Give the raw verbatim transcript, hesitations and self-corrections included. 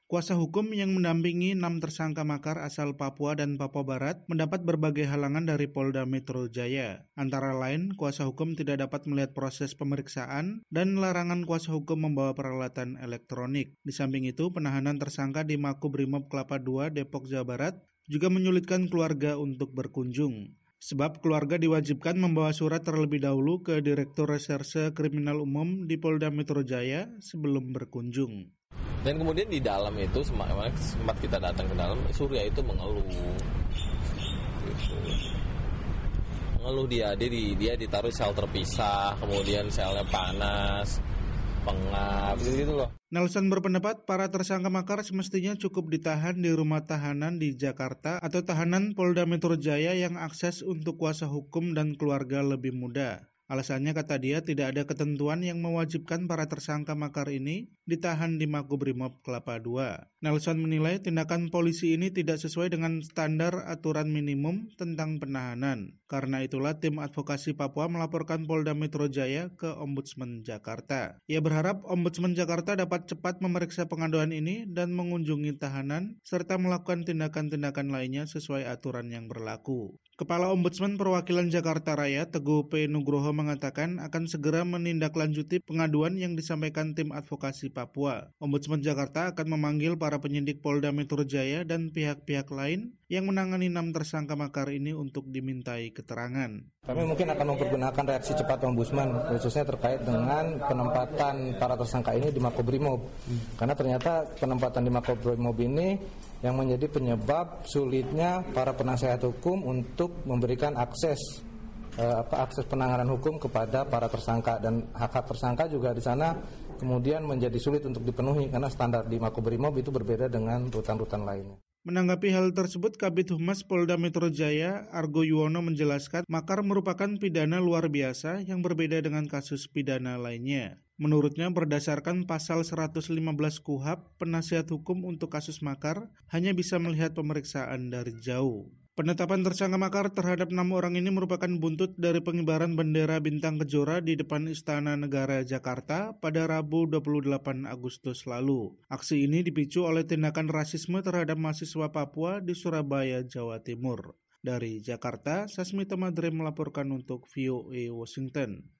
Kuasa hukum yang mendampingi enam tersangka makar asal Papua dan Papua Barat mendapat berbagai halangan dari Polda Metro Jaya. Antara lain, kuasa hukum tidak dapat melihat proses pemeriksaan dan larangan kuasa hukum membawa peralatan elektronik. Di samping itu, penahanan tersangka di Makobrimob Kelapa dua, Depok, Jawa Barat juga menyulitkan keluarga untuk berkunjung. Sebab keluarga diwajibkan membawa surat terlebih dahulu ke Direktur Reserse Kriminal Umum di Polda Metro Jaya sebelum berkunjung. Dan kemudian di dalam itu sempat kita datang ke dalam, Surya itu mengeluh, gitu. mengeluh dia, dia, dia ditaruh sel terpisah, kemudian selnya panas, pengap, gitu loh. Nelson berpendapat para tersangka makar semestinya cukup ditahan di rumah tahanan di Jakarta atau tahanan Polda Metro Jaya yang akses untuk kuasa hukum dan keluarga lebih mudah. Alasannya, kata dia, tidak ada ketentuan yang mewajibkan para tersangka makar ini ditahan di Makobrimob Kelapa dua. Nelson menilai tindakan polisi ini tidak sesuai dengan standar aturan minimum tentang penahanan. Karena itulah tim advokasi Papua melaporkan Polda Metro Jaya ke Ombudsman Jakarta. Ia berharap Ombudsman Jakarta dapat cepat memeriksa pengaduan ini dan mengunjungi tahanan serta melakukan tindakan-tindakan lainnya sesuai aturan yang berlaku. Kepala Ombudsman Perwakilan Jakarta Raya, Teguh P. Nugroho, mengatakan akan segera menindaklanjuti pengaduan yang disampaikan tim advokasi Papua. Ombudsman Jakarta akan memanggil para penyidik Polda Metro Jaya dan pihak-pihak lain yang menangani enam tersangka makar ini untuk dimintai keterangan. Kami mungkin akan mempergunakan reaksi cepat Ombudsman, khususnya terkait dengan penempatan para tersangka ini di Makobrimob. Karena ternyata penempatan di Makobrimob ini yang menjadi penyebab sulitnya para penasehat hukum untuk memberikan akses eh, apa akses penanganan hukum kepada para tersangka, dan hak-hak tersangka juga di sana kemudian menjadi sulit untuk dipenuhi karena standar di Makobrimob itu berbeda dengan rutan-rutan lainnya. Menanggapi hal tersebut, Kabid Humas Polda Metro Jaya, Argo Yuwono, menjelaskan makar merupakan pidana luar biasa yang berbeda dengan kasus pidana lainnya. Menurutnya, berdasarkan pasal seratus lima belas Kuhap, penasihat hukum untuk kasus makar hanya bisa melihat pemeriksaan dari jauh. Penetapan tersangka makar terhadap enam orang ini merupakan buntut dari pengibaran bendera bintang kejora di depan Istana Negara Jakarta pada Rabu dua puluh delapan Agustus lalu. Aksi ini dipicu oleh tindakan rasisme terhadap mahasiswa Papua di Surabaya, Jawa Timur. Dari Jakarta, Sasmita Madre melaporkan untuk V O A Washington.